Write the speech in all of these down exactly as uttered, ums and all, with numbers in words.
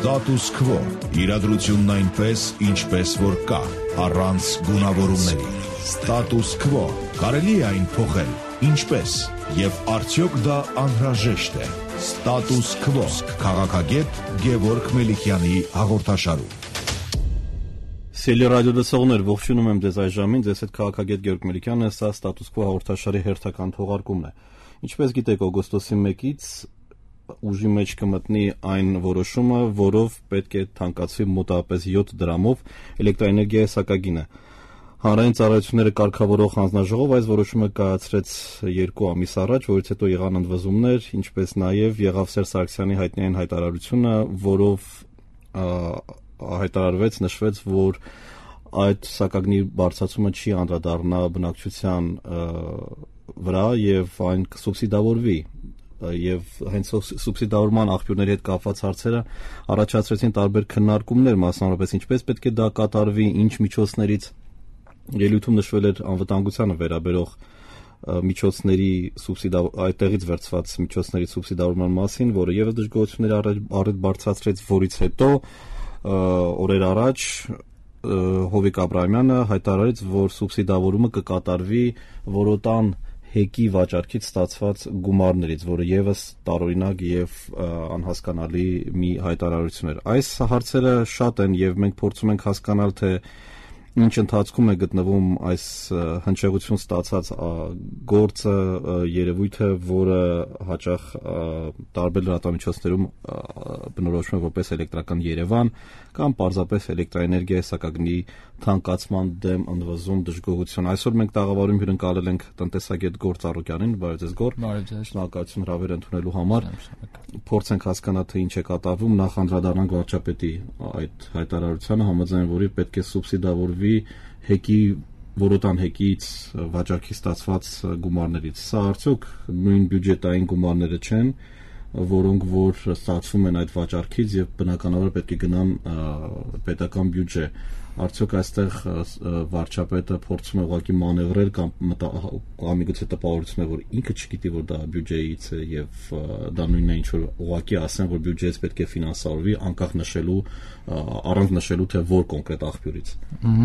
Status quo. Իրադրությունն այնպես, ինչպես որ կա, առանց գունավորումների։ Status quo. Կարելի է այն փոխել, ինչպես, եւ արդյոք դա անհրաժեշտ է։ Status quo. Քաղաքագետ Գևորգ Մելիքյանի հաղորդաշարում։ Սիրելի ռադիոլսողներ, ողջունում եմ ձեզ այս ժամին, ձեզ հետ քաղաքագետ Գևորգ Մելիքյանն է, սա Status quo հաղորդաշարի հերթական թողարկումն է։ Ինչպես գիտեք, օգոստոսի մեկից ուժի մեջ կմտնի այն որոշումը, որով պետք է թանկացվի մոտավորապես յոթ դրամով էլեկտրաէներգիայի սակագինը։ Հանրային ծառայությունները կարգավորող հանձնաժողով այս որոշումը կայացրեց երկու ամիս առաջ, որից հետո եղան ընդվզումներ, ինչպես նաև եղավ Սերժ Սարգսյանի հայտնի այն հայտարարությունը, որով հայտարարվեց, նշվեց, որ այդ սակագնի բարձրացումը չի անդրադառնա բնակչության վրա եւ այն կսուբսիդավորվի եւ հենց սուբսիդավորման աղբյուրների հետ կապված հարցերը առաջացրեցին տարբեր քննարկումներ, մասնավորապես ինչպես պետք է դա կատարվի, ինչ միջոցներից ելույթում նշվել էր անվտանգությանը վերաբերող միջոցների սուբսիդա այդտեղից վերցված միջոցների սուբսիդավորման մասին, որը եւս դժգոհությունների առիթ բարձրացրեց, որից հետո օրեր առաջ Հովիկ Աբրահամյանը հայտարարեց, որ սուբսիդավորումը կկատարվի որոտան հեկի վաճառքից ստացված գումարներից, որը եւս տարօրինակ եւ անհասկանալի մի հայտարարություն էր։ Այս հարցերը շատ են եւ մենք փորձում ենք հասկանալ, թե ինչ ընթացքում է գտնվում այս հնչեղություն ստացած գործը, երևույթը, որը հաճախ տարբեր լրատվամիջոցներում բնորոշվում է որպես էլեկտրական Երևան կամ պարզապես էլեկտրաէներգիայի սակագնի թանկացման դեմ ընդվզում, դժգոհություն։ Այսօր մենք տաղավարում հյուրընկալել ենք տնտեսագետ Գոռ Ծառուկյանին, բարև ձեզ Գոռ։ Շնորհակալություն հրավեր ընդունելու համար։ Փորձենք հասկանալ, թե ինչ է կատարվում, նախ անդրադառնանք վարչապետի այդ հայտարարությանը, համաձայն որի պետք է սուբսիդավորվի հեկի որոտան հեկից վաճառքի ստացված գումարներից։ Սա արդյոք նույն բյուջետային գումարները չեն, որոնք որ ստացվում են այդ վաճառքից եւ բնականաբար պետք է գնան պետական բյուջե։ Արդյոք այստեղ վարչապետը փորձում է ուղղակի մանևրել կամ միգուցե տպավորություն է, որ ինքը չգիտի, որ դա բյուջեից է եւ դա նույնն է, ինչ որ ուղղակի ասեն, որ բյուջեից պետք է ֆինանսավորվի, անկախ նշելու, առանց նշելու, թե որ կոնկրետ աղբյուրից։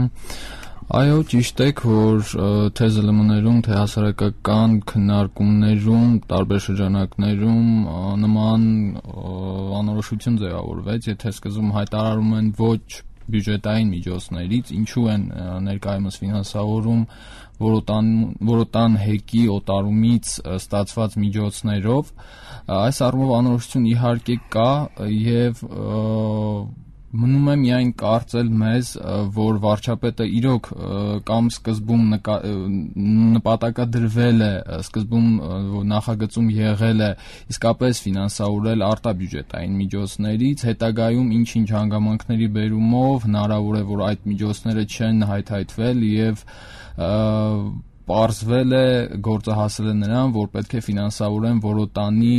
Այո, ճիշտ եք, որ թե զը լը էմ-ներում, թե հասարակական քննարկումներում, տարբեր շրջանակներում նման անորոշություն ձևավորվեց, եթե սկզբում հայտարարում են ոչ բյուջետային միջոցներից, ինչու են ներկայումս ֆինանսավորում որոտան, որոտան հեկի օտարումից ստացված միջոցներով, այս առումով անորոշություն իհարկե կա եւ մնում է միայն կարծել մեզ, որ վարչապետը իրոք կամ սկզբում նպատակադրվել է, սկզբում նախագծում եղել է իսկապես ֆինանսավորել արտաբյուջետային միջոցներից, հետագայում ինչ-ինչ հանգամանքների բերումով հնարավոր է, որ այդ միջոցները չեն հայթայթվել եւ պարզվել է, գործը հասել է նրան, որ պետք է ֆինանսավորեն որոտանի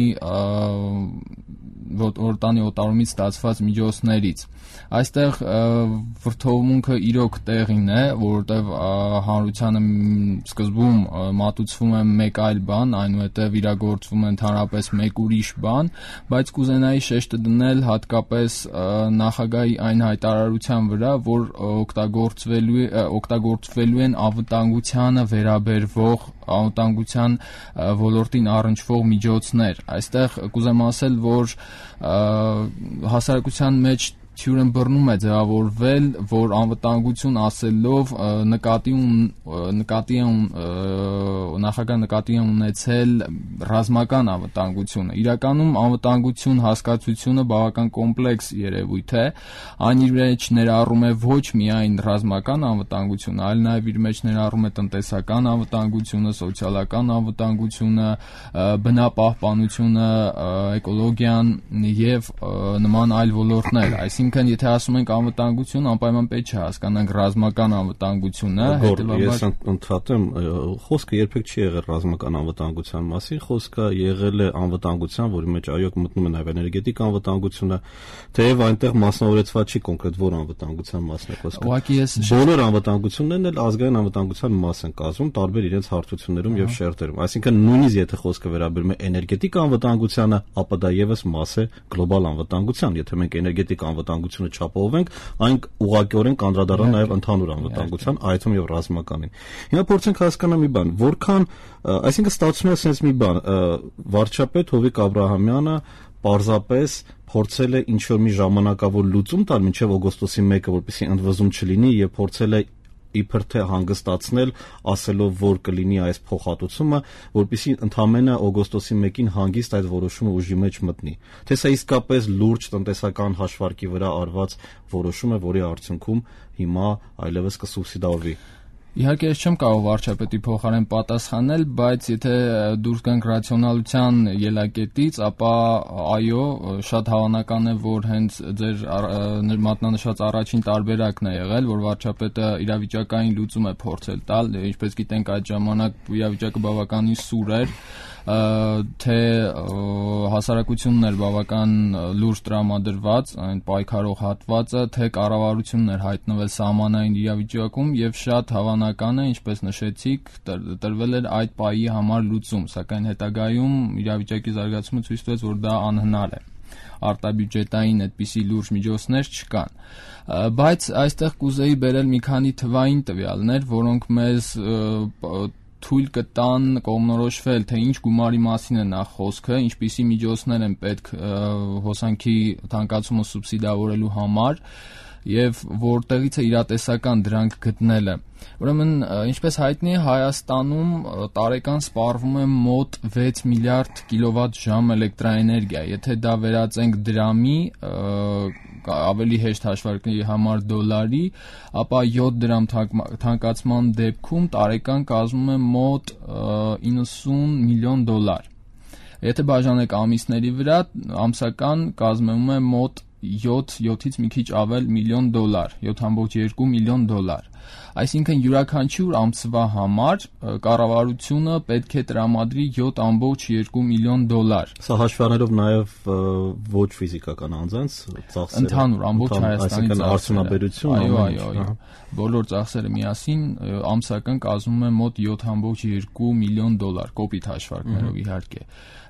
որոտանի օտարումից ստացված միջոցներից։ Այստեղ վրդովմունքը իրոք տեղին է, որովհետև հանրությանը սկզբում մատուցվում է մեկ այլ բան, այնուհետև իրագործվում է ընդհանրապես մեկ ուրիշ բան, բայց կուզենայի շեշտը դնել հատկապես նախագահի այն հայտարարության վրա, որ օգտագործվելու օգտագործվելու են անվտանգությանը վերաբերվող անվտանգության ոլորտին առնչվող միջոցներ։ Այստեղ կուզեմ ասել, որ հասարակության մեջ թյուրն բռնում է ձևավորվել, որ անվտանգություն ասելով նկատի նկատի նախագահ նկատի ունեցել ռազմական անվտանգությունը։ Իրականում անվտանգություն հասկացությունը բավական կոմպլեքս երևույթ է, այն իր մեջ ներառում է ոչ միայն ռազմական անվտանգություն, այլ նաև իր մեջ ներառում է տնտեսական անվտանգությունը, սոցիալական անվտանգությունը, բնապահպանությունը, էկոլոգիան եւ նման այլ ոլորտներ, այսինքն Այսինքն եթե ասում ենք անվտանգություն, անպայման պետք է հասկանանք ռազմական անվտանգությունը, հետևաբար ես ընդհատեմ, խոսքը երբեք չի եղել ռազմական անվտանգության մասին, խոսքը եղել է անվտանգության, որի մեջ այո մտնում է նաև էներգետիկ անվտանգությունը, թեև այնտեղ մասնավորեցված չի կոնկրետ որ անվտանգության մասն է խոսքը։ Ուղղակի ես բոլոր անվտանգություններն էլ ազգային անվտանգության մաս են կազմում տարբեր իրենց հարթություններում եւ շերտերում։ Այսինքն նույնիսկ եթե խոսքը վերաբերում է էներգետիկ անվտանգությանը, ապա դա եւս մաս է գլոբալ անվտանգության։ Եթե մենք էներգետիկ անվտանգությունը չապահովենք, այն ուղղակիորեն կանդրադառնա նաեւ ընդհանուր անվտանգության, այդում եւ ռազմականին։ Հիմա փորձենք հասկանալ մի բան, որքան, այսինքն ստացվում է sense մի բան, վարչապետ Հովիկ Աբրահամյանը պարզապես փորձել է ինչ որ մի ժամանակավոր լուծում տալ մինչև օգոստոսի մեկը, որպեսզի ընդվզում չլինի եւ փորձել է իբր թե հանգստացնել, ասելով որ կլինի այս փոխհատուցումը, որպեսզի ընդամենը օգոստոսի մեկին հանգիստ այդ որոշումը ուժի մեջ մտնի։ Թե սա իսկապես լուրջ տնտեսական հաշվարկի վրա արված որոշում է, որի արդյունքում հիմա այլևս կսուբսիդավորվի։ Իհարկե ես չեմ կարող վարչապետի փոխարեն պատասխանել, բայց եթե դուրս գանք ռացիոնալության ելակետից, ապա այո, շատ հավանական է, որ հենց ձեր մատնանշած առաջին տարբերակն է եղել, որ վարչապետը իրավիճակային լուծում է փորձել տալ, ինչպես գիտենք այդ ժամանակ իրավիճակը բավականին սուր էր, թե հասարակությունն էր բավական լուրջ տրամադրված, այն պայքարող հատվածը, թե կառավարությունն էր հայտնվել սահմանային իրավիճակում եւ շատ հավանական է, ինչպես նշեցիք, տրվել էր այդ պահի համար լուծում, սակայն հետագայում իրավիճակի զարգացումը ցույց տվեց, որ դա անհնար է։ Արտաբյուջետային այդպիսի լուրջ միջոցներ չկան, բայց այստեղ կուզեի բերել մի քանի թվային տվյալներ, որոնք մեզ թույլ կտան կողմնորոշվել, թե ինչ գումարի մասին է նախ խոսքը, ինչպիսի միջոցներ են պետք հոսանքի թանկացումը սուբսիդավորելու համար եւ որտեղից է իրատեսական դրանք գտնելը։ Ուրեմն, ինչպես հայտնի է, Հայաստանում տարեկան սպառվում է մոտ վեց միլիարդ կիլովատ-ժամ էլեկտրաէներգիա։ Եթե դա վերածենք դրամի, ավելի հեշտ հաշվարկի համար դոլարի, ապա յոթ դրամ թանկացման դեպքում տարեկան կազմում է մոտ իննսուն միլիոն դոլար։ Եթե բաժանենք ամիսների վրա, ամսական կազմում է մոտ յոթ յոթից մի քիչ ավել միլիոն դոլար, յոթ կόμμα երկու միլիոն դոլար։ Այսինքն յուրաքանչյուր ամսվա համար կառավարությունը պետք է տրամադրի յոթ կόμμα երկու միլիոն դոլար։ Սա հաշվառելով նաև ոչ ֆիզիկական անձանց ծախսերը, ընդհանուր ամբողջ Հայաստանի ծախսերը, արդյունաբերություն, այո, այո, այո։ Բոլոր ծախսերը միասին ամսական կազմում է մոտ յոթ կόμμα երկու միլիոն դոլար, կոպիտ հաշվարկներով իհարկե։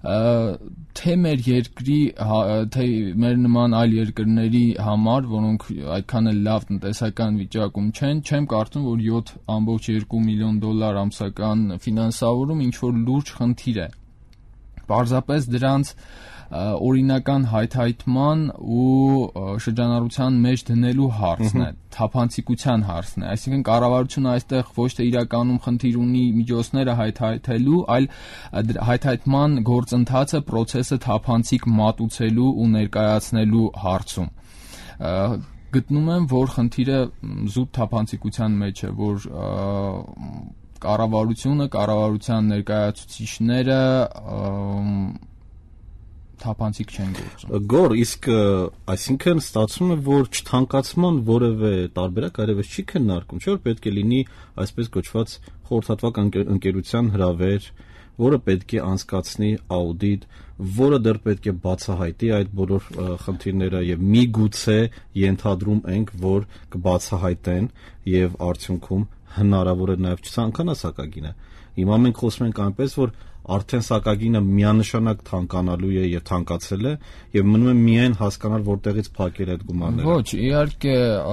Թե մեր երկրի, թե մեր նման այլ երկրների համար, որոնք այդքան էլ լավ տնտեսական վիճակում չեն, չեմ կարծում, որ յոթ կόμμα երկու միլիոն դոլար ամսական ֆինանսավորում ինչ որ լուրջ խնդիր է։ Պարզապես դրանց օրինական հայթայթման ու շրջանառության մեջ դնելու հարցն է, թափանցիկության հարցն է։ Այսինքն կառավարությունը այստեղ ոչ թե իրականում խնդիր ունի միջոցները հայթայթելու, այլ հայթայթման գործընթացը, process-ը թափանցիկ մատուցելու ու ներկայացնելու հարցում։ Գտնում եմ, որ խնդիրը զուտ թափանցիկության մեջ է, որ կառավարությունը, կառավարության ներկայացուցիչները թափանցիկ չեն գործում։ Գոր, իսկ այսինքն ստացվում է, որ չթանկացման որևէ տարբերակ այլևս չի քննարկում, չէ՞ որ պետք է լինի այսպես կոչված խորհրդատվական ընկերության հրավեր, որը պետք է անցկացնի աուդիտ, որը դեռ պետք է բացահայտի այդ բոլոր խնդիրները եւ միգուցե ենթադրում ենք, որ կբացահայտեն եւ արդյունքում հնարավոր է նաեւ չցանկանա սակագինը։ Հիմա մենք խոսում ենք այնպես, որ արդեն սակագինը միանշանակ թանկանալու է եւ թանկացել է եւ մնում է միայն հասկանալ որտեղից փակել այդ գումարները։ Ոչ, իհարկե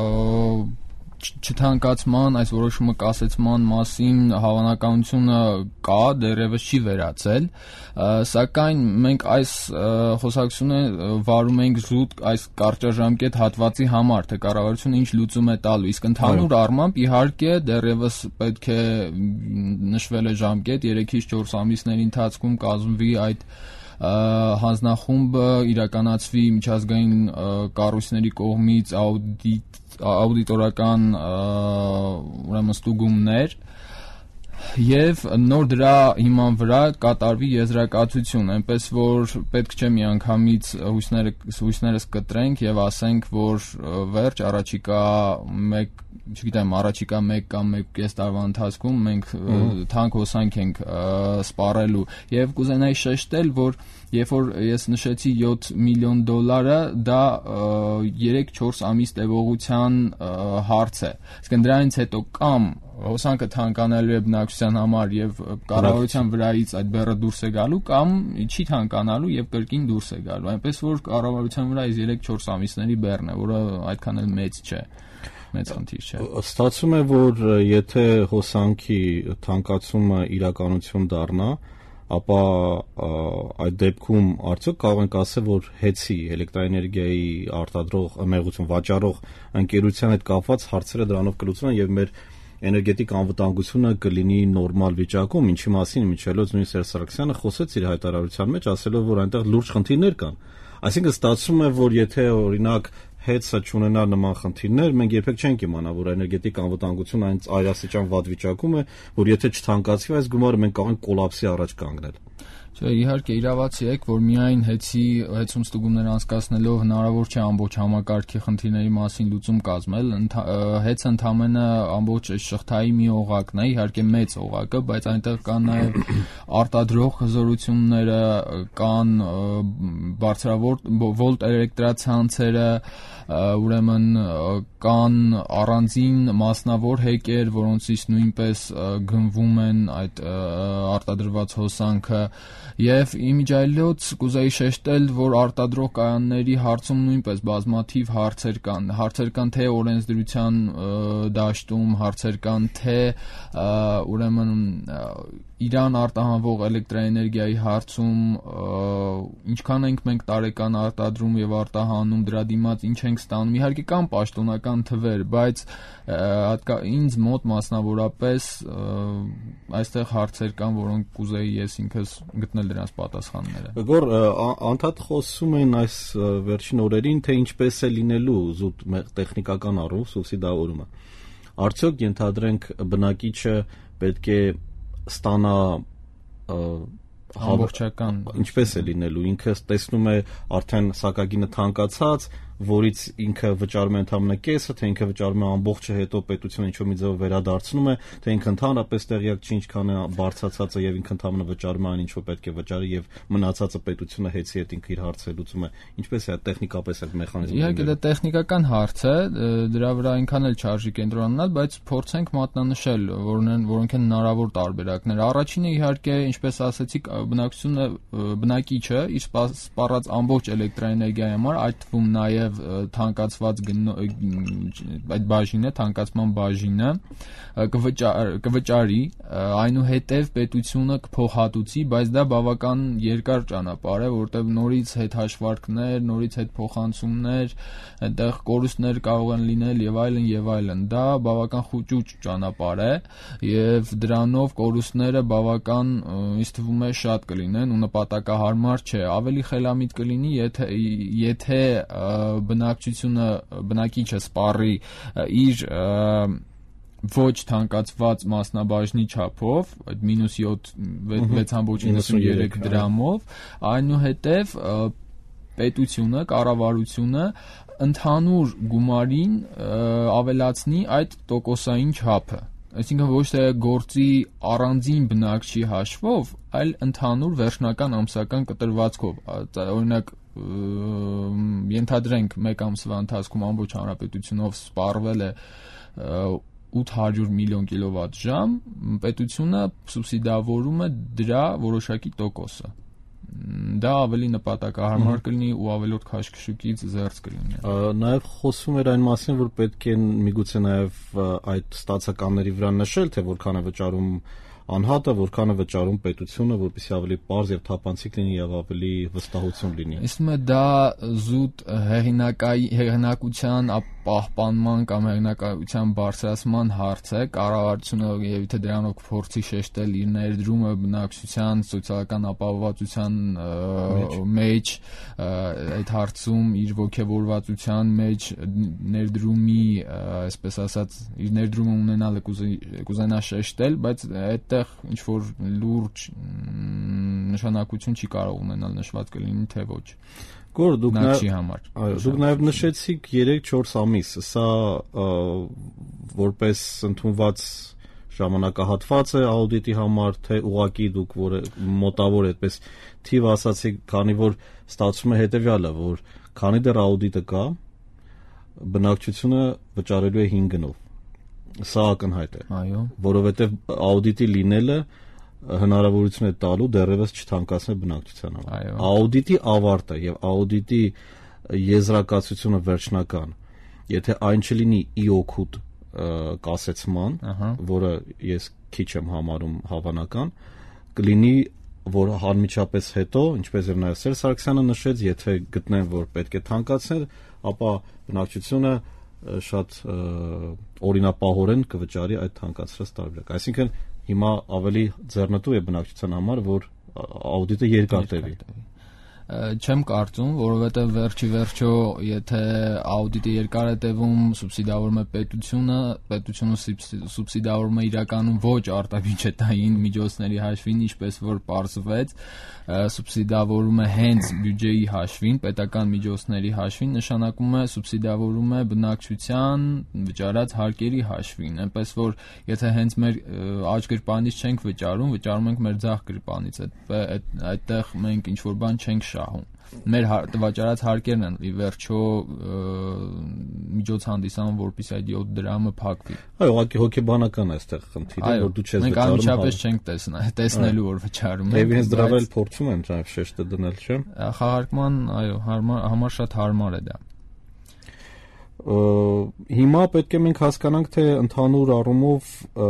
չթանկացման, այս որոշումը կասեցման մասին հավանականությունը կա, դեռևս չի վերացել, սակայն մենք այս խոսակցությունը վարում ենք զուտ այս կարճաժամկետ հատվածի համար, թե կառավարությունը ինչ լուծում է տալու, իսկ ընդհանուր առմամբ իհարկե դեռևս պետք է նշվել է ժամկետ երեքից չորս ամիսների ընթացքում կազմվի այդ հանձնախումբը, իրականացվի միջազգային կառույցների կողմից աուդիտ աուդիտորական ուրեմն ստուգումներ Եվ նոր դրա հիման վրա կատարվի եզրակացություն, այնպես որ պետք չէ միանգամից հույսները հույսներս կտրենք եւ ասենք, որ վերջ առաջիկա մեկ, չգիտեմ, առաջիկա մեկ կամ մեկ կես տարվա ընթացքում մենք թանկ հոսանք ենք սպառելու եւ կուզենայի շեշտել, որ երբ որ ես նշեցի յոթ միլիոն դոլարը, դա երեք-չորս ամիս տևողության հարց է։ Իսկ դրանից հետո կամ հոսանքը թանկանալու է բնակչության համար եւ կառավարության վրայից այդ բեռը դուրս է գալու, կամ չի թանկանալու եւ կրկին դուրս է գալու։ Այնպես որ կառավարության վրայից երեք-չորս ամիսների բեռն է, որը այդքան էլ մեծ չէ։ Մեծ խնդիր չէ։ Ստացվում է, որ եթե հոսանքի թանկացումը իրականություն դառնա, ապա այդ դեպքում արդյոք կարող ենք ասել, որ հեծի էլեկտրաէներգիայի արտադրող մեղություն վաճառող ընկերության հետ կապված հարցերը դրանով կլուծվեն եւ մեր էներգետիկ անվտանգությունը կլինի նորմալ վիճակում, ինչի մասին Միչելոց նույն Սերժ Սարգսյանը խոսեց իր հայտարարության մեջ, ասելով, որ այնտեղ լուրջ խնդիրներ կան։ Այսինքն ստացվում է, որ եթե օրինակ հեծը չունենա նման խնդիրներ, մենք երբեք չենք իմանա, որ էներգետիկ անվտանգությունը այն այրասիճան վատ վիճակում է, որ եթե չթանկացվի այս գումարը, մենք կարող ենք կոլապսի առաջ կանգնել։ Չէ, իհարկե իրավացի եք, որ միայն հեծի հեծում ստուգումներ անցկացնելով հնարավոր չէ ամբողջ համակարգի խնդիրների մասին լուծում կազմել։ Հեծը ընդամենը ամբողջ շղթայի մի օղակն է, իհարկե մեծ օղակը, բայց այնտեղ կան նաև արտադրող հզորությունները, կան բարձրավոլտ էլեկտրացանցերը, ուրեմն կան առանձին մասնավոր հեկեր, որոնցից նույնպես գնվում են այդ արտադրված հոսանքը եւ իմիջայլոց կուզեի շեշտել, որ արտադրող կայանների հարցում նույնպես բազմաթիվ հարցեր կան, հարցեր կան թե օրենսդրության դաշտում, հարցեր կան թե ուրեմն Իրան արտահանվող էլեկտրաէներգիայի հարցում ինչքան ենք մենք տարեկան արտադրում եւ արտահանում, դրա դիմաց ինչ ենք ստանում, իհարկե կան պաշտոնական թվեր, բայց ինձ մոտ մասնավորապես այստեղ հարցեր կան, որոնք կուզեի ես ինքս գտնել դրանց պատասխանները։ Որ անդադ խոսում են այս վերջին օրերին, թե ինչպես է լինելու զուտ տեխնիկական առումով սուբսիդավորումը։ Արդյոք ենթադրենք բնակիչը պետք է ստանա ամբողջական, ինչպես է լինելու, ինքը տեսնում է արդեն սակագինը թանկացած, որից ինքը վճարում է ընդամենը կեսը, թե ինքը վճարում է ամբողջը, հետո պետությունը ինչ-որ մի ձև վերադարձնում է, թե ինքը ընդհանրապես տեղյակ չի ինչքան է բարձրացածը եւ ինքը ընդամենը վճարում է այն, ինչ որ պետք է վճարի եւ մնացածը պետությունը հեծի հետ ինքը իր հարցը լուծում է։ Ինչպես է տեխնիկապես այդ մեխանիզմը։ Իհարկե դա տեխնիկական հարց է, դրա վրա այնքան էլ չարժի կենտրոնանալ, բայց փորձենք մատնանշել, որոնք են հնարավոր տարբերակներ։ Առաջինը իհարկե, ինչպես ասացիք, բնակչությունը, բնակիչը իր սպառած ամբողջ էլեկտրաէներգիայի համար, այդ թվում նաեւ թանկացված այդ բաժինը, թանկացման բաժինը կվճարի, այնուհետև պետությունը կփոխհատուցի, բայց դա բավական երկար ճանապարհ է, որտեղ նորից հետհաշվարկներ, նորից հետփոխանցումներ, այնտեղ կորուստներ կարող են լինել եւ այլն եւ այլն։ Դա բավական խուճուճ ճանապարհ է եւ դրանով կորուստները բավական ինձ թվում է շատ կլինեն ու նպատակահարմար չէ։ Ավելի խելամիտ կլինի, եթե եթե բնակչությունը, բնակիչը սպառի իր ոչ թանկացված մասնաբաժնի չափով, այդ մինուս յոթ վեց կόμμα իննսուն երեք դրամով, այնուհետև պետությունը, կառավարությունը ընդհանուր գումարին ավելացնի այդ տոկոսային չափը։ Այսինքն ոչ թե գործի առանձին բնակչի հաշվով, այլ ընդհանուր վերջնական ամսական կտրվածքով։ Օրինակ ենթադրենք մեկ ամսվա ընթացքում ամբողջ հանրապետությունով սպառվել է ութ հարյուր միլիոն կիլովատ-ժամ, պետությունը սուբսիդավորում է դրա որոշակի տոկոսը։ Դա ավելի նպատակահարմար կլինի ու ավելորդ քաշքշուկից զերծ կլինի։ Նաև խոսում էր այն մասին, որ պետք է միգուցե նաև այդ ստացականների վրա նշել, թե որքան է վճարում անհատը, որքան է վճարում պետությունը, որպեսզի ավելի պարզ եւ թափանցիկ լինի եւ ավելի վստահություն լինի։ Իսկ դա զուտ հեղինակայի հեղինակության պահպանման կամ հեղինակայության բարձրացման հարց է, կառավարությունը եւ թե դրանով կփորձի շեշտել իր ներդրումը բնակչության սոցիալական ապահովվածության մեջ, այդ հարցում իր ողջավորվածության մեջ ներդրումի, այսպես ասած, իր ներդրումը ունենալը կուզենա շեշտել, բայց այդտեղ ինչ որ լուրջ նշանակություն չի կարող ունենալ, նշված կլինի թե ոչ։ Գոր դուք նաև դուք նաև նշեցիք երեք-չորս ամիս, սա որպես ընդունված ժամանակահատված է աուդիտի համար, թե ուղղակի դուք որ մոտավոր այդպես թիվ ասացիք, քանի որ ստացվում է հետևյալը, որ քանի դեռ աուդիտը կա, բնակչությունը վճարելու է հինգ գնով։ Սա ակնհայտ է։ Այո։ Որովհետև աուդիտի լինելը հնարավորություն է տալու դեռևս չթանկացնել բնակչության համար։ Աուդիտի ավարտը եւ աուդիտի եզրակացությունը վերջնական, եթե այն չլինի ի օգուտ կասեցման, որը ես քիչ եմ համարում հավանական, կլինի, որ անմիջապես հետո, ինչպես եւ նաեւ Սերժ Սարգսյանը նշեց, եթե գտնեն, որ պետք է թանկացնել, ապա բնակչությունը շատ օրինապահորեն կվճարի այդ թանկացրած տարբերակ։ Այսինքն հիմա ավելի ձեռնտու է բնակչության համար, որ աուդիտը երկար տևի։ Չեմ կարծում, որովհետև վերջի վերջո, եթե աուդիտը երկար է տևում, սուբսիդավորում է պետությունը, պետությունը սուբսիդավորում է իրականում ոչ արտաբյուջետային միջոցների հաշվին, ինչպես որ պարզվեց, սուբսիդավորում է հենց բյուջեի հաշվին, պետական միջոցների հաշվին, նշանակում է սուբսիդավորում է բնակչության վճարած հարկերի հաշվին, այնպես որ եթե հենց մեր աջ գրպանից չենք վճարում, վճարում ենք մեր ձախ գրպանից, այդտեղ մենք ինչ-որ բան չենք շահում։ Մեր վճարած հարկերն են ի վերջո միջոց հանդիսանում, որպեսզի այդ յոթ դրամը փակվի։ Այո, ուղղակի հոգեբանական է այստեղ խնդիրը, որ դու չես վճարում։ Մենք անմիջապես չենք տեսնելու, որ վճարում ենք։ Եվ ինձ դրավ էլ փորձում են ճայվ շեշտը դնել, չէ՞։ Խաղարկման, այո, համար շատ հարմար է դա։ Հիմա պետք է մենք հասկանանք, թե ընդհանուր առումով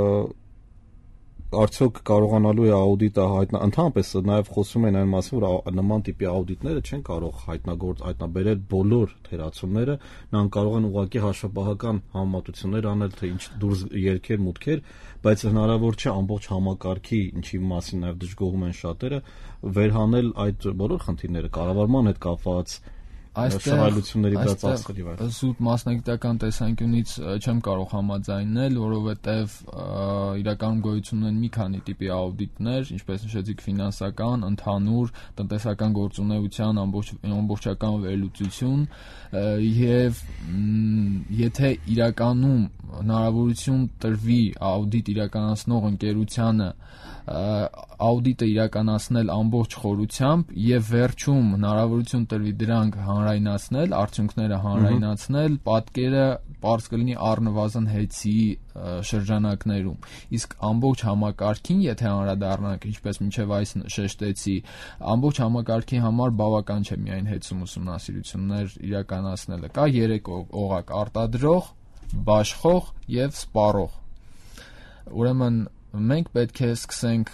արդյոք կարողանալու է աուդիտը հայտնա, ընդհանրապես նաև խոսում են այն մասին, որ նման տիպի աուդիտները չեն կարող հայտնագործ հայտնաբերել բոլոր թերացումները, նրանք կարող են ուղղակի հաշվապահական համեմատություններ անել, թե ինչ դուրս երկեր, մուտքեր, բայց հնարավոր չէ ամբողջ համակարգի, ինչի մասին նաև դժգոհում են շատերը, վերհանել այդ բոլոր խնդիրները, կառավարման հետ կապված շահայլությունների վրա ծախսերի վրա։ Զուտ մասնագիտական տեսանկյունից չեմ կարող համաձայնել, որովհետև իրականում գոյություն ունեն մի քանի տիպի աուդիտներ, ինչպես նշեցիք, ֆինանսական, ընդհանուր, տնտեսական գործունեության ամբողջական վերլուծություն, եւ եթե իրականում հնարավորություն տրվի աուդիտ իրականացնող ընկերությանը աուդիտը իրականացնել ամբողջ խորությամբ եւ վերջում հնարավորություն տրվի դրանք հանրայնացնել, արդյունքները հանրայնացնել, պատկերը պարզ կլինի առնվազն հեծի շրջանակներում։ Իսկ ամբողջ համակարգին, եթե անդրադառնանք, ինչպես մինչև այս շեշտեցի, ամբողջ համակարգի համար բավական չէ միայն հեծում ուսումնասիրություններ իրականացնելը։ Կա երեք օղակ՝ արտադրող, բաշխող եւ սպառող։ Ուրեմն մենք պետք է սկսենք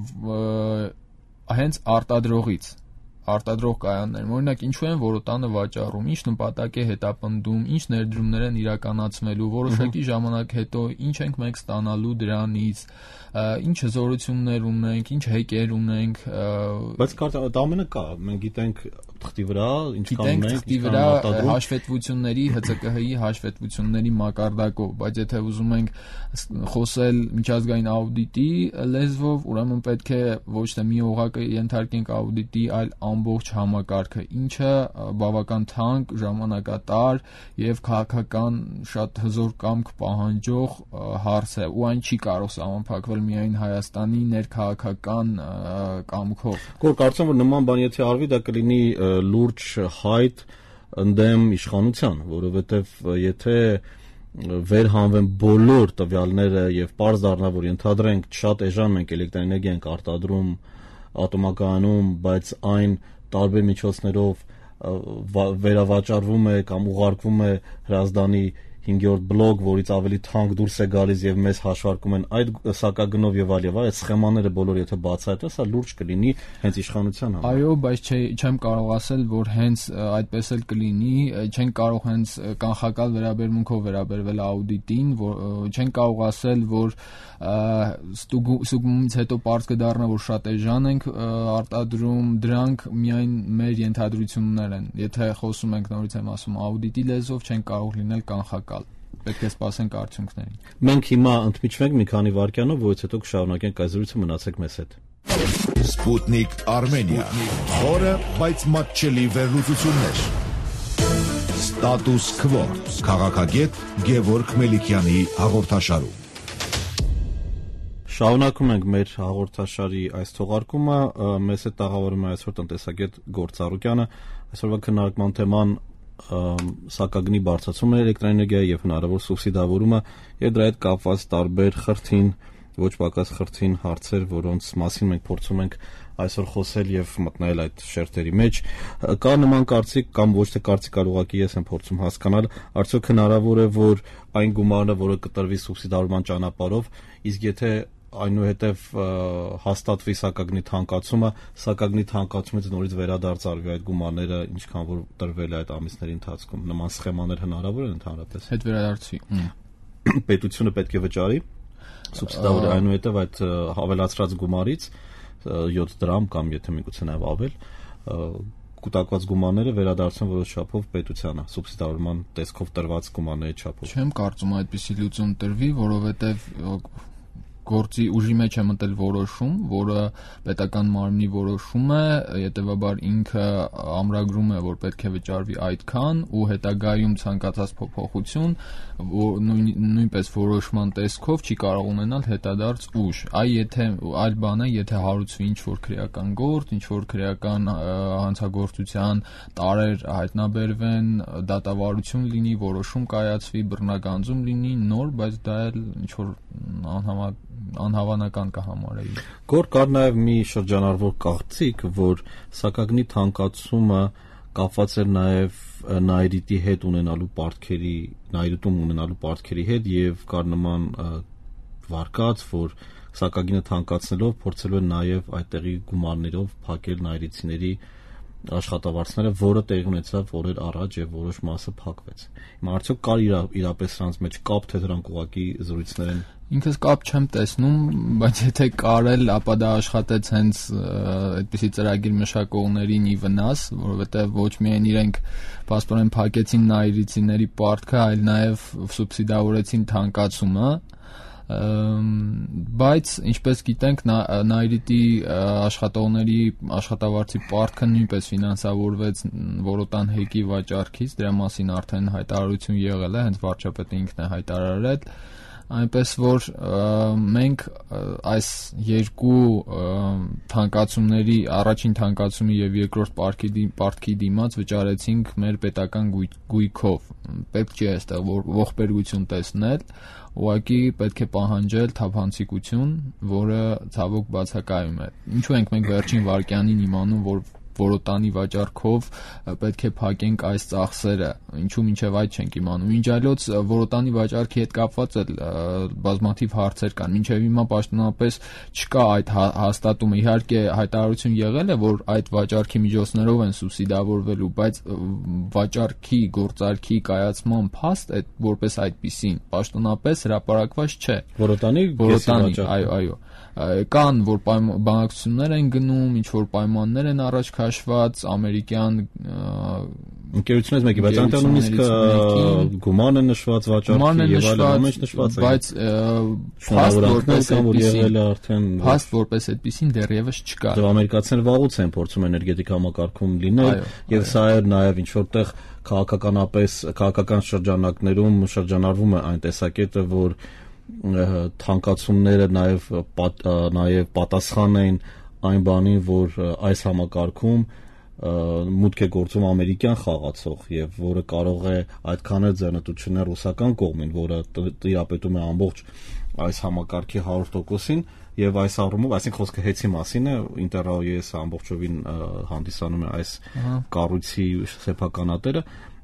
հենց արտադրողից, արտադրող կայաններում, օրինակ ինչու են որոտանը վաճառում, ինչ նպատակ է հետապնդում, ինչ ներդրումներ են իրականացվելու, որոշակի ժամանակ հետո ինչ ենք մենք ստանալու դրանից, ինչ հզորություններ ունենք, ինչ հեկեր ունենք, բայց դա ամենը կա, մենք գիտենք թղթի վրա, ինչքան ունենք, թղթի վրա հաշվետվությունների, ՀՑԿՀ-ի հաշվետվությունների մակարդակով, բայց եթե ուզում ենք խոսել միջազգային աուդիտի լեզվով, ուրեմն պետք է ոչ թե մի օղակը ենթարկենք աուդիտի, այլ ամբողջ համակարգը, ինչը բավական թանկ, ժամանակատար եւ քաղաքական շատ հզոր կամք պահանջող հարց է, ու այն չի կարող սահմանափակվել միայն Հայաստանի ներքաղաքական կամքով։ Որ կարծում եմ, որ նման բան եթե արվի, դա կլինի լուրջ հայտ ընդդեմ իշխանության, որովհետեւ եթե վերհանվեն բոլոր տվյալները եւ պարզ դառնա, որ ենթադրենք շատ էժան մենք էլեկտրաէներգիա ենք արտադրում ատոմակայանում, բայց այն տարբեր միջոցներով վերավաճառվում է կամ ուղարկվում է Հրազդանի հինգերորդ բլոկ, որից ավելի թանկ դուրս է գալիս եւ մեզ հաշվարկում են այդ սակագնով եւ այլ եւ այլ, այդ սխեմաները բոլորը եթե բացահայտվեն, սա լուրջ կլինի հենց իշխանության համար։ Այո, բայց չեմ կարող ասել, որ հենց այդպես էլ կլինի, չեն կարող հենց կանխակալ վերաբերմունքով վերաբերվել աուդիտին, չեն կարող ասել, որ ստուգումից հետո պարզ կդառնա, որ շատ էժան ենք արտադրում, դրանք միայն մեր ենթադրություններ են։ Եթե խոսում ենք, նորից եմ ասում, աուդիտի լեզվով, չեն կարող լինել կանխակալ։ Պետք է սպասենք արդյունքներին։ Մենք հիմա ընդմիջվենք մի քանի վայրկյանով, որից հետո կշարունակենք այս զրույցը, մնացեք մեզ հետ։ Sputnik Armenia. Խորը, բայց մատչելի վերլուծություններ։ Status Quo. Քաղաքագետ Գևորգ Մելիքյանի հաղորդաշարում։ Շարունակում ենք մեր հաղորդաշարի այս թողարկումը, մեզ հետ տաղավարում է այսօր տնտեսագետ Գործ Ծառուկյանը։ Այսօրվա քննարկման թեման սակագնի բարձրացումն է էլեկտրաէներգիայի եւ հնարավոր սուբսիդավորումը եւ դրա հետ կապված տարբեր խրթին, ոչ պակաս խրթին հարցեր, որոնց մասին մենք փորձում ենք այսօր խոսել եւ մտնել այդ շերտերի մեջ։ Կա նման կարծիք կամ ոչ թե կարծիք, այլ ուղղակի ես եմ փորձում հասկանալ, արդյոք հնարավոր է, որ այն գումարը, որը կտրվի սուբսիդավորման ճանապարհով, իսկ եթե այնուհետև հաստատվի սակագնի թանկացումը, սակագնի թանկացումից նորից վերադարձարվի այդ գումարները, ինչքան որ տրվել է այդ ամիսների ընթացքում, նման սխեմաներ հնարավոր են ընդհանրապես։ Հետ վերադարձի։ Պետությունը պետք է վճարի սուբսիդավորի այնուհետև այդ հավելացրած գումարից յոթ դրամ կամ եթե միգուցե նաև ավել կուտակված գումարները վերադարձան որոշ չափով պետությանը, սուբսիդավորման տեսքով տրված գումարների չափով։ Չեմ կարծում այդպիսի լուծում տրվի, որովհետև գործի ուժի մեջ է մտել որոշում, որը պետական մարմնի որոշում է, հետևաբար ինքը ամրագրում է, որ պետք է վճարվի այդքան ու հետագայում ցանկացած փոփոխություն նույնպես որոշման տեսքով չի կարող ունենալ հետադարձ ուժ։ Այ եթե այլ բան է, եթե հարուցվի ինչ-որ քրեական գործ, ինչ-որ քրեական հանցագործության տարեր հայտնաբերվեն, դատավարություն լինի, որոշում կայացվի, բռնագանձում լինի, նոր, բայց դա էլ ինչ-որ անհավատ անհավանական կհամարեի։ Գոր կար նաև մի շրջանառվող կարծիք, որ սակագնի թանկացումը կապված էր նաև նայրիտի հետ ունենալու պարտքերի, նայրիտում ունենալու պարտքերի հետ եւ կար նման վարկած, որ սակագինը թանկացնելով փորձելու են նաև այդտեղի գումարներով փակել նայրիցիների աշխատավարձները, որը տեղի ունեցավ օրեր առաջ եւ որոշ մասը փակվեց։ Հիմա արդյոք կար իրապես սրանց մեջ կապ, թե դրանք ուղղակի զրույցներ են։ Ինքս կապ չեմ տեսնում, բայց եթե կարել, ապա դա աշխատեց հենց այդպիսի ծրագիր մշակողներին ի վնաս, որովհետեւ ոչ միայն իրենք պասպորեն փակեցին նայրիցիների պարտքը, այլ նաեւ սուբսիդավորեցին թանկացումը։ Բայց ինչպես գիտենք նայրիտի աշխատողների աշխատավարձի պարտքը նույնպես ֆինանսավորվեց որոտան հեկի վաճառքից, դրա մասին արդեն հայտարարություն եղել է, հենց վարչապետը ինքն է հայտարարել, այնպես որ մենք այս երկու թանկացումների, առաջին թանկացումի եւ երկրորդ պարտքի դիմաց վճարեցինք մեր պետական գույքով։ Պետք չէ այստեղ ողբերգություն տեսնել, ուղղակի պետք է պահանջել թափանցիկություն, որը ցավոք բացակայում է։ Ինչու ենք մենք վերջին վարքյանին իմանում, որ որոտանի վաճառքով պետք է փակենք այս ծախսերը, ինչու մինչև այդ չենք իմանում։ Ինչ այլոց որոտանի վաճառքի հետ կապված էլ բազմաթիվ հարցեր կան։ Մինչև հիմա պաշտոնապես չկա այդ հաստատումը։ Իհարկե հայտարարություն եղել է, որ այդ վաճառքի միջոցներով են սուբսիդավորվելու, բայց վաճառքի գործարքի կայացման փաստ այդ որպես այդպիսին պաշտոնապես հրապարակված չէ։ Որոտանի որոտանի, այո, այո։ Կան, որ բանակցություններ են գնում, ինչ որ պայմաններ են առաջ քաշված, ամերիկյան ընկերությունից մեկի, բայց այնտեղ նույնիսկ գումարն է նշված վաճառքի եւ այլն մեջ նշված է, բայց փաստ որպես եղել է արդեն փաստ որպես այդպեսին դեռևս չկա։ Դե ամերիկացիները վաղուց են փորձում էներգետիկ համակարգում լինել եւ սա է նաեւ ինչ որտեղ քաղաքականապես քաղաքական շրջանակներում շրջանառվում է այն տեսակետը, որ թանկացումները նաև նաև պատասխան են այն բանին, որ այս համակարգում մուտք է գործում ամերիկյան խաղացող եւ որը կարող է այդքան էլ ձեռնտու ռուսական կողմին, որը տիրապետում է ամբողջ այս համակարգի հարյուր տոկոսին եւ այս առումով, այսինքն խոսքը հեծի մասին է, Ինտերաոյես ամբողջովին հանդիսանում է այս կառույցի սեփականատերը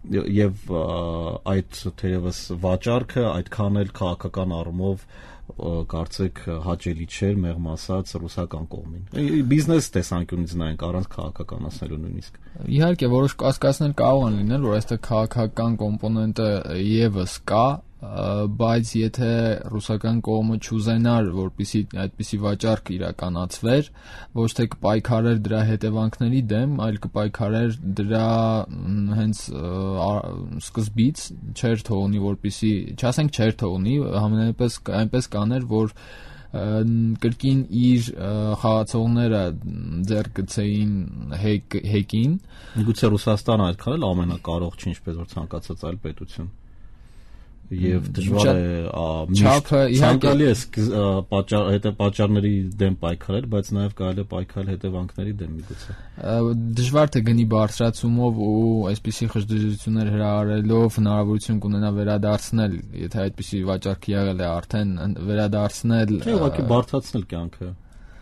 եւ այդ թերևս վաճառքը այդքան էլ քաղաքական առումով կարծեք հաճելի չէր մեղմ ասած ռուսական կողմին բիզնես տեսանկյունից նայենք առանց քաղաքականացնելու նույնիսկ իհարկե որոշ կասկածներ կարող են լինել որ այստեղ քաղաքական կոմպոնենտը եւս կա բայց եթե ռուսական կողմը չուզենար որպեսզի այդպիսի վաճառք իրականացվեր ոչ թե կպայքարեր դրա հետևանքների դեմ այլ կպայքարեր դրա հենց սկզբից չէր թողնի որպեսզի չասենք չէր թողնի համենայնպես այնպես կաներ որ կրկին իր խաղացողները ձեռք գցեին հեկին գուցե Ռուսաստանը այդքան էլ ամենակարող չի ինչպես որ ցանկացած այլ պետություն եւ դժվար է չափը ցանկալի է պատճառ հետը պատճառների դեմ պայքարել բայց նաեւ կարելի է պայքարել հետևանքների դեմ միգուցե դժվար թե գնի բարձրացումով ու այսպիսի խժդժություններ հրահարելով հնարավորություն կունենա վերադարձնել եթե այդպիսի վաճառք եղել է արդեն վերադարձնել չէ ուղղակի բարձրացնել կյանքը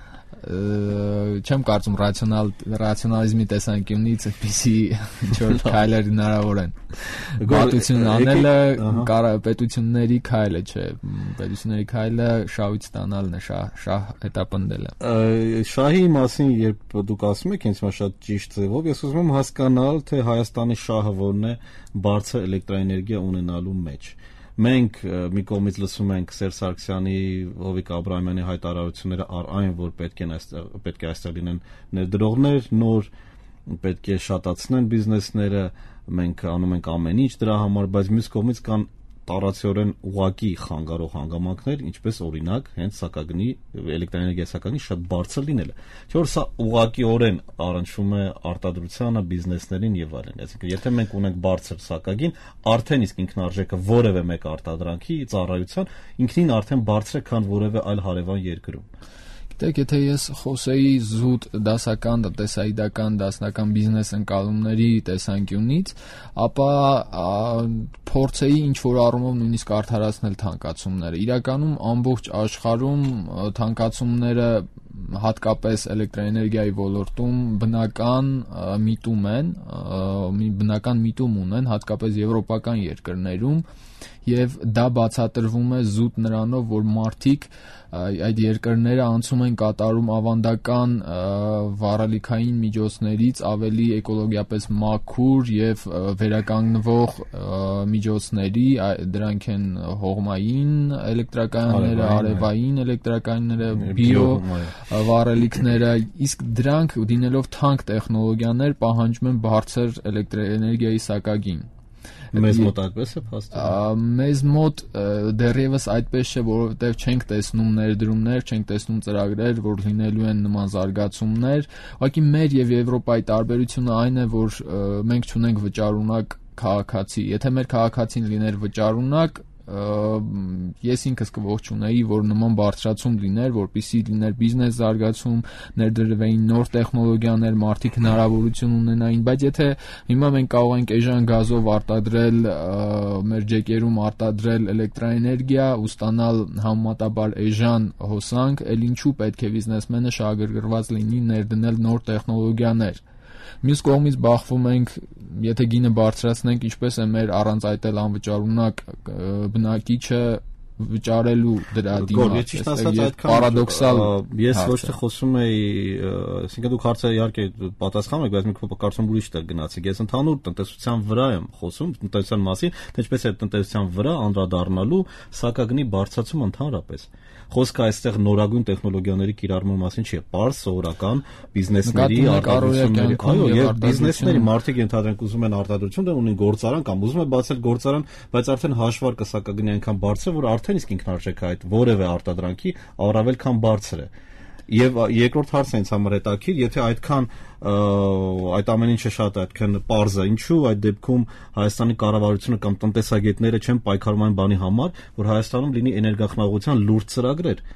չեմ կարծում ռացիոնալ ռացիոնալիզմի տեսանկյունից այդպիսի ինչ-որ քայլեր հնարավոր են գոհություն անելը պետությունների քայլը չէ պետությունների քայլը շահույթ ստանալն է շահ հետապնդելը շահի մասին երբ դուք ասում եք ինձ շատ ճիշտ ձևով ես ուզում եմ հասկանալ թե Հայաստանի շահը որն է բարձր էլեկտրաէներգիա ունենալու մեջ մենք մի կողմից լսում ենք Սերժ Սարգսյանի, Հովիկ Աբրահամյանի հայտարարությունները առ այն, որ պետք են այստեղ պետք է այստեղ լինեն ներդրողներ, նոր պետք է շատացնեն բիզնեսները, մենք անում ենք ամեն ինչ դրա համար, բայց մյուս կողմից կան տարածիորեն ուղակի խանգարող հանգամանքներ, ինչպես օրինակ հենց սակագնի էլեկտրաէներգիա սակագնի շատ բարձր լինելը։ Չէ՞ որ սա ուղղակիորեն առնչվում է արտադրությանը, բիզնեսներին եւ այլն։ Այսինքն, եթե մենք ունենք բարձր սակագին, արդեն իսկ ինքնարժեքը որևէ մեկ արտադրանքի ծառայության ինքնին արդեն բարձր է, քան որևէ այլ հարևան երկրում։ Գիտեք, եթե ես խոսեի զուտ դասական, տնտեսագիտական, դասնական բիզնես ընկալումների տեսանկյունից, ապա փորձեի ինչ-որ առումով նույնիսկ արդարացնել թանկացումները։ Իրականում ամբողջ աշխարհում թանկացումները հատկապես էլեկտրաէներգիայի ոլորտում բնական միտում են, բնական միտում ունեն, հատկապես եվրոպական երկրներում եւ դա բացատրվում է զուտ նրանով, որ մարդիկ այդ երկրները անցում են կատարում ավանդական վառելիքային միջոցներից ավելի էկոլոգիապես մաքուր եւ վերականգնվող միջոցների, դրանք են հողմային էլեկտրակայանները, արևային էլեկտրակայանները, բիո վառելիքները, իսկ դրանք դինելով թանկ տեխնոլոգիաներ պահանջում են բարձր էլեկտրաէներգիայի սակագին։ Մեզ մոտ այդպես է փաստը։ Մեզ մոտ դեռևս այդպես չէ, որովհետև չենք տեսնում ներդրումներ, չենք տեսնում ծրագրեր, որ լինելու են նման զարգացումներ։ Ուղղակի մեր եւ Եվրոպայի տարբերությունը այն է, որ մենք չունենք վճարունակ քաղաքացի։ Եթե մեր քաղաքացին լիներ վճարունակ, ես ինքս կողջունեի, որ նման բարձրացում լիներ, որպեսզի լիներ բիզնես զարգացում, ներդրվեին նոր տեխնոլոգիաներ, մարդիկ հնարավորություն ունենային, բայց եթե հիմա մենք կարող ենք էժան գազով արտադրել, մեր ջեկերում արտադրել էլեկտրաէներգիա ու ստանալ համեմատաբար էժան հոսանք, ել ինչու պետք է բիզնեսմենը շահագրգռված լինի ներդնել նոր տեխնոլոգիաներ։ Մյուս կողմից բախվում ենք, եթե գինը բարձրացնենք, ինչպես է մեր առանց այդ էլ անվճարունակ բնակիչը վճարելու դրա դիմաց, պարադոքսալ։ Ես ոչ թե խոսում էի, այսինքն դուք հարցը իհարկե պատասխանում եք, բայց մենք կարծում ուրիշ տեղ գնացիք։ Ես ընդհանուր տնտեսության վրա եմ խոսում, տնտեսության մասին, թե ինչպես է տնտեսության վրա անդրադառնալու սակագնի բարձրացում ընդհանրապես։ Խոսքը այստեղ նորագույն տեխնոլոգիաների կիրառման մասին չի, պարզ սովորական բիզնեսների արտադրությունների, այո, եւ բիզնեսների մարդիկ ընդհանրենք ուզում են արտադրություն ունեն գործարան կամ ուզում են բացել գործարան, բայց արդեն հաշվարկը սակագնի այնքան բարձր է, որ արդեն իսկ ինքնարժեքը այդ որևէ արտադրանքի առավել քան բարձր է։ Եվ երկրորդ հարցը ինձ համար հետաքրքիր, եթե այդքան այդ ամեն ինչը շատ է, այդքան պարզ է, ինչու այդ դեպքում Հայաստանի կառավարությունը կամ տնտեսագետները չեն պայքարում այն բանի համար, որ Հայաստանում լինի էներգախնայողության լուրջ ծրագրեր։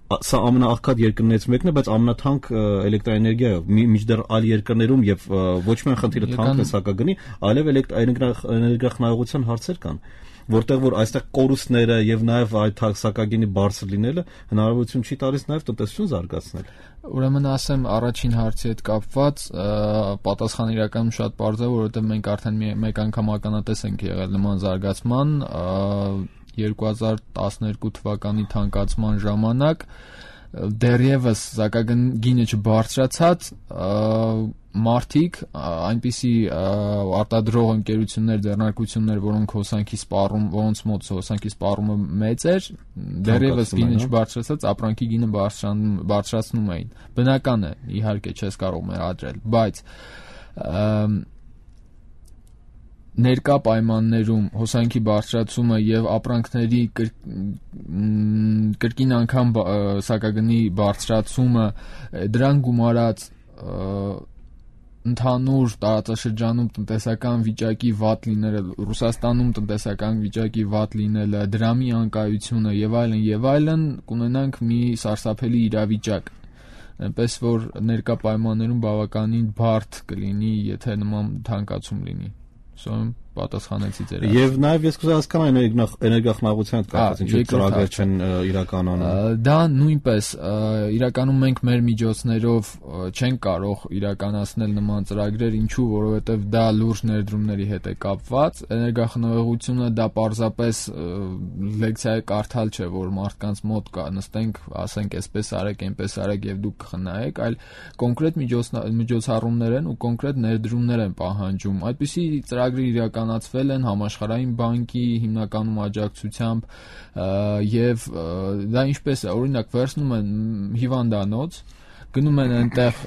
սա ամենաաղքատ երկրներից մեկն է, բայց ամենաթանկ էլեկտրաէներգիայով։ Միջդեռ այլ երկրներում եւ ոչ միայն խնդիրը թանկ է սակագնի, այլև էներգախնայողության հարցեր կան, որտեղ որ այստեղ կորուստները եւ նաեւ այդ սակագինի բարձր լինելը հնարավորություն չի տալիս նաեւ տնտեսություն զարգացնել։ Ուրեմն ասեմ առաջին հարցի հետ կապված պատասխանը իրականում շատ պարզ է, որովհետեւ մենք արդեն մեկ անգամ ականատես ենք եղել նման զարգացման երկու հազար տասներկու թվականի թանկացման ժամանակ դեռևս սակագինը չբարձրացած մարդիկ այնպիսի արտադրող ընկերություններ, ձեռնարկություններ, որոնք հոսանքի սպառում, որոնց մոտ հոսանքի սպառումը մեծ էր, դեռևս գինը չբարձրացած ապրանքի գինը բարձրացնում էին։ Բնական է, իհարկե չես կարող մեղադրել, բայց ներկա պայմաններում հոսանքի բարձրացումը եւ ապրանքների կրկին անգամ սակագնի բարձրացումը դրան գումարած ընդհանուր տարածաշրջանում տնտեսական վիճակի վատ լինելը, Ռուսաստանում տնտեսական վիճակի վատ լինելը, դրամի անկայությունը եւ այլն եւ այլն կունենանք մի սարսափելի իրավիճակ, այնպես որ ներկա պայմաններում բավականին բարդ կլինի, եթե նման թանկացում լինի։ Սոյն պատասխանեցի ձեր։ Եվ նաև ես կուզեի հասկանալ էներգախնայողության հետ կապված ինչու ծրագրեր չեն իրականանում։ Դա նույնպես իրականում մենք մեր միջոցներով չենք կարող իրականացնել նման ծրագրեր, ինչու, որովհետև դա լուրջ ներդրումների հետ է կապված։ Էներգախնայողությունը դա պարզապես լեկցիա կարդալ չէ, որ մարդկանց մոտ կա նստենք, ասենք այսպես արեք, այնպես արեք եւ դուք կխնայեք, այլ կոնկրետ միջոցառումներ են ու կոնկրետ ներդրումներ են պահանջում։ Այդպիսի ծրագրեր իրականացվել են Համաշխարհային բանկի հիմնականում աջակցությամբ եւ դա ինչպես է, օրինակ վերցնում են հիվանդանոց, գնում են այնտեղ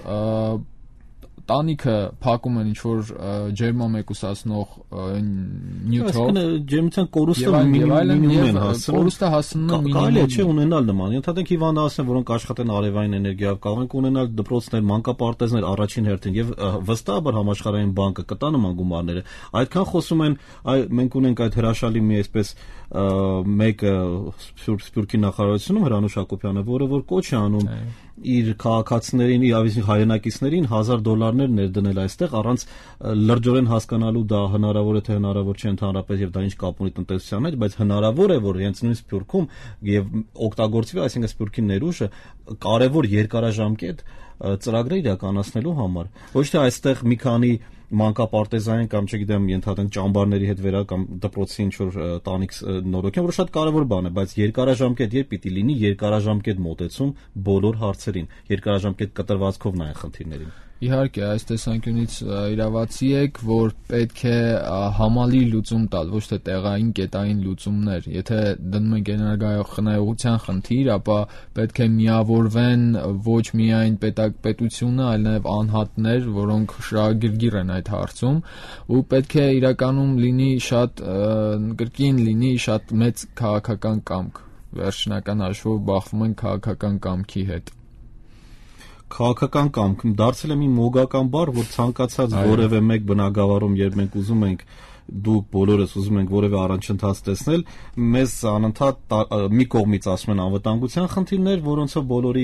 տանիքը փակում են ինչ-որ ջերմամեկուսացնող նյութով, ջերմության կորուստը մինիմում են հասցնում, կորուստը հասնում են մինիմում։ Կարելի է չէ ունենալ նման, ենթադրենք հիվանդանոցներ, որոնք աշխատեն արևային էներգիայով, կարող են ունենալ դպրոցներ, մանկապարտեզներ առաջին հերթին եւ վստահաբար Համաշխարհային բանկը կտա նման գումարները։ Այդքան խոսում են, մենք ունենք այդ հրաշալի մի այսպես մեկը Սփյուռքի նախարարությունում Հրանուշ Հակոբյանը, որը որ կոչ է անում իր քաղաքացիներին, իր ավիսի հայրենակիցներին հազար դոլարներ ներդնել այստեղ առանց լրջորեն հասկանալու դա հնարավոր է թե հնարավոր չէ ընդհանրապես եւ դա ինչ կապ ունի տնտեսության հետ, բայց հնարավոր է որ հենց նույն Սփյուռքում եւ օգտագործվի, այսինքն Սփյուռքի ներուժը կարեւոր երկարաժամկետ ծրագրեր իրականացնելու համար։ Ոչ թե այստեղ մի քանի մանկապարտեզային կամ չգիտեմ ենթադրենք ճամբարների հետ վերա կամ դպրոցի ինչ որ տանիք նորոգեն, որը շատ կարևոր բան է, բայց երկարաժամկետ երբ պիտի լինի երկարաժամկետ մոտեցում բոլոր հարցերին, երկարաժամկետ կտրվածքով նայեն խնդիրներին։ Իհարկե, այս տեսանկյունից իրավացի եք, որ պետք է համալիր լուծում տալ, ոչ թե տեղային կետային լուծումներ։ Եթե դնում ենք էներգախնայողության խնդիր, ապա պետք է միավորվեն ոչ միայն պետությունը, այլ նաև անհատներ, որոնք շահագրգիռ են այդ հարցում, ու պետք է իրականում լինի շատ կրկին լինի շատ մեծ քաղաքական կամք։ Վերջնական հաշվով բախվում են քաղաքական կամքի հետ։ Քաղաքական կամք դարձել է մի մոգական բառ, որ ցանկացած որևէ մեկ բնագավառում, երբ մենք ուզում ենք դուք բոլորս ուզում ենք որևէ առանցընթաց տեսնել, մեզ անընդհատ մի կողմից ասում են անվտանգության խնդիրներ, որոնցով բոլորի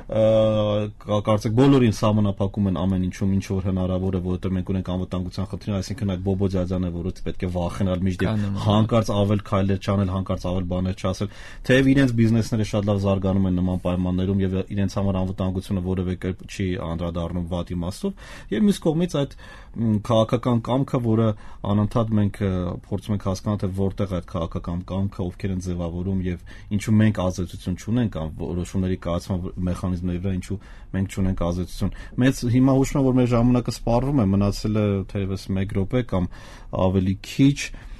կարծեք բոլորին սահմանափակում են ամեն ինչում, ինչ որ հնարավոր է, որովհետև մենք ունենք անվտանգության խնդիրներ, այսինքն այդ բոբոջաձանը, որից պետք է վախենալ միջդեպ հանկարծ ավել քայլեր չանել, հանկարծ ավել բաներ չասել, թեև իրենց բիզնեսները շատ լավ զարգանում են նման պայմաններում եւ իրենց համար անվտանգությունը որևէ կերպ չի անդրադառնում վատ իմաստով, եւ մյուս կողմից այդ քաղաքական կամքը, որը անընդհատ մենք փորձում ենք հասկանալ թե որտեղ այդ քաղաքական կամքը ովքեր են ձևավորում եւ ինչու մենք ազդեցություն չունենք կամ որոշումների կայացման մեխանիզմների վրա ինչու մենք չունենք ազդեցություն։ Մեծ հիմա հուշում եմ որ մեր ժամանակը սպառվում է, մնացել է թերևս մեկ րոպե կամ ավելի քիչ։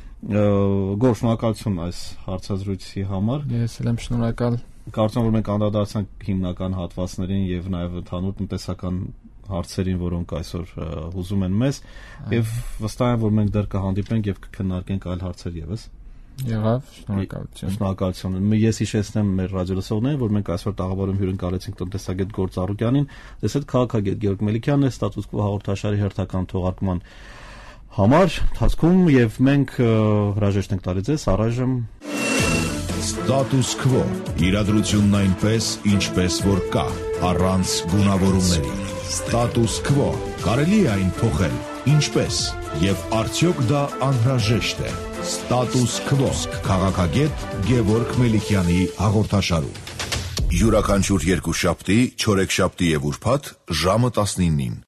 Գոհ շնորհակալություն այս հարցազրույցի համար։ Ես էլ եմ շնորհակալ։ Կարծում եմ որ մենք անդրադարձանք հիմնական հատվածներին եւ նաեւ ընդհանուր տնտեսական հարցերին, որոնք այսօր հուզում են մեզ եւ վստահ եմ որ մենք դեռ կհանդիպենք եւ կքննարկենք այլ հարցեր եւս։ Եղավ, շնորհակալություն։ Շնորհակալություն։ Ես հիշեցնեմ մեր ռադիոլսողներին, որ մենք այսօր տաղավարում հյուրընկալեցինք տնտեսագետ Գործ Արուկյանին, դեսեդ քաղաքագետ Գեորգ Մելիքյանն է Ստատուս Կվո հաղորդաշարի հերթական թողարկման համար, ընթացքում եւ մենք հրաժեշտ ենք տալիս ձեզ առայժմ Status quo. Իրադրությունն այնպես, ինչպես որ կա, առանց գունավորումների։ Status quo. Կարելի է այն փոխել, ինչպես, եւ արդյոք դա անհրաժեշտ է։ Status quo. Քաղաքագետ Գևորգ Մելիքյանի հաղորդաշարում։ Յուրաքանչյուր երկուշաբթի, չորեքշաբթի եւ ուրբաթ ժամը տասնինին։